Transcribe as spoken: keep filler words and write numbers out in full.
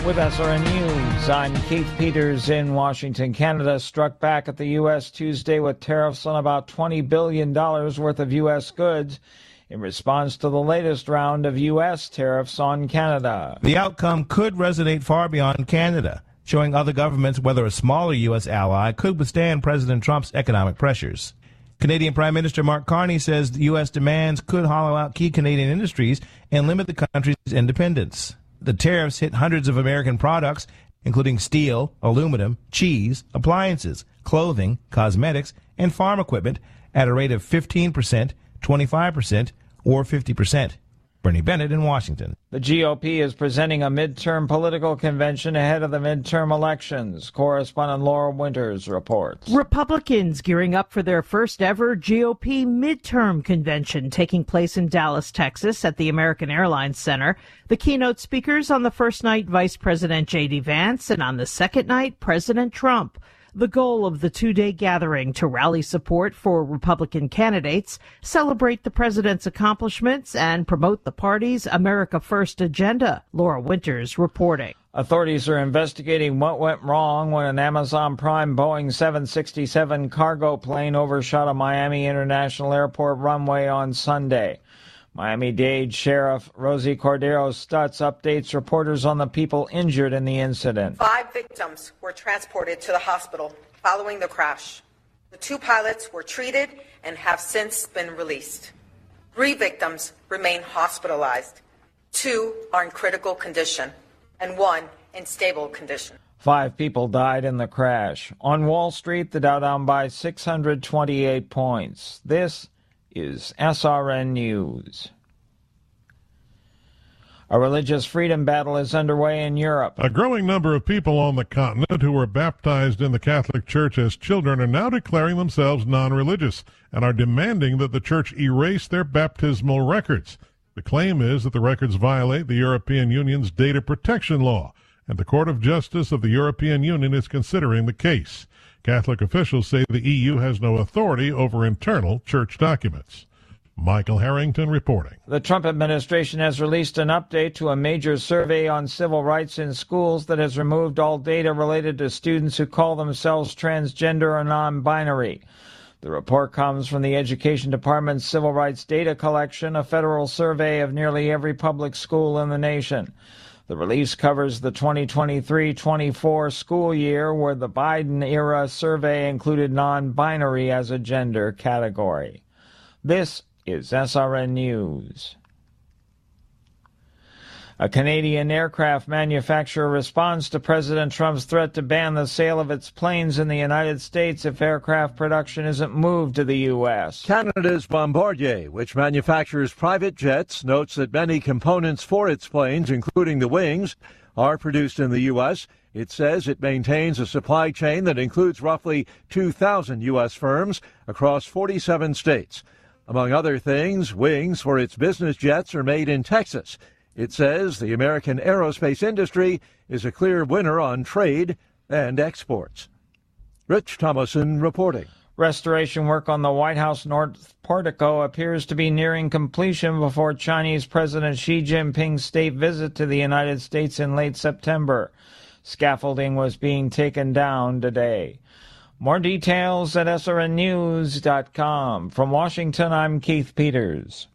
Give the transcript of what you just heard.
With S R N News, I'm Keith Peters in Washington. Canada struck back at the U S Tuesday with tariffs on about twenty billion dollars worth of U S goods in response to the latest round of U S tariffs on Canada. The outcome could resonate far beyond Canada, showing other governments whether a smaller U S ally could withstand President Trump's economic pressures. Canadian Prime Minister Mark Carney says the U S demands could hollow out key Canadian industries and limit the country's independence. The tariffs hit hundreds of American products, including steel, aluminum, cheese, appliances, clothing, cosmetics, and farm equipment at a rate of fifteen percent, twenty-five percent, or fifty percent. Bernie Bennett in Washington. The G O P is presenting a midterm political convention ahead of the midterm elections. Correspondent Laura Winters reports. Republicans gearing up for their first ever G O P midterm convention taking place in Dallas, Texas at the American Airlines Center. The keynote speakers on the first night, Vice President J D Vance, and on the second night, President Trump. The goal of the two-day gathering to rally support for Republican candidates, celebrate the president's accomplishments, and promote the party's America First agenda. Laura Winters reporting. Authorities are investigating what went wrong when an Amazon Prime Boeing seven sixty-seven cargo plane overshot a Miami International Airport runway on Sunday. Miami-Dade Sheriff Rosie Cordero Stutz updates reporters on the people injured in the incident. Five victims were transported to the hospital following the crash. The two pilots were treated and have since been released. Three victims remain hospitalized. Two are in critical condition and one in stable condition. Five people died in the crash. On Wall Street, the Dow down by six hundred twenty-eight points. This is S R N News. A religious freedom battle is underway in Europe. A growing number of people on the continent who were baptized in the Catholic Church as children are now declaring themselves non-religious and are demanding that the Church erase their baptismal records. The claim is that the records violate the European Union's data protection law, and the Court of Justice of the European Union is considering the case. Catholic officials say the E U has no authority over internal church documents. Michael Harrington reporting. The Trump administration has released an update to a major survey on civil rights in schools that has removed all data related to students who call themselves transgender or non-binary. The report comes from the Education Department's Civil Rights Data Collection, a federal survey of nearly every public school in the nation. The release covers the twenty twenty-three twenty-four school year, where the Biden-era survey included non-binary as a gender category. This is S R N News. A Canadian aircraft manufacturer responds to President Trump's threat to ban the sale of its planes in the United States if aircraft production isn't moved to the U S. Canada's Bombardier, which manufactures private jets, notes that many components for its planes, including the wings, are produced in the U S. It says it maintains a supply chain that includes roughly two thousand U S firms across forty-seven states. Among other things, wings for its business jets are made in Texas. It says the American aerospace industry is a clear winner on trade and exports. Rich Thomason reporting. Restoration work on the White House North Portico appears to be nearing completion before Chinese President Xi Jinping's state visit to the United States in late September. Scaffolding was being taken down today. More details at S R N news dot com. From Washington, I'm Keith Peters.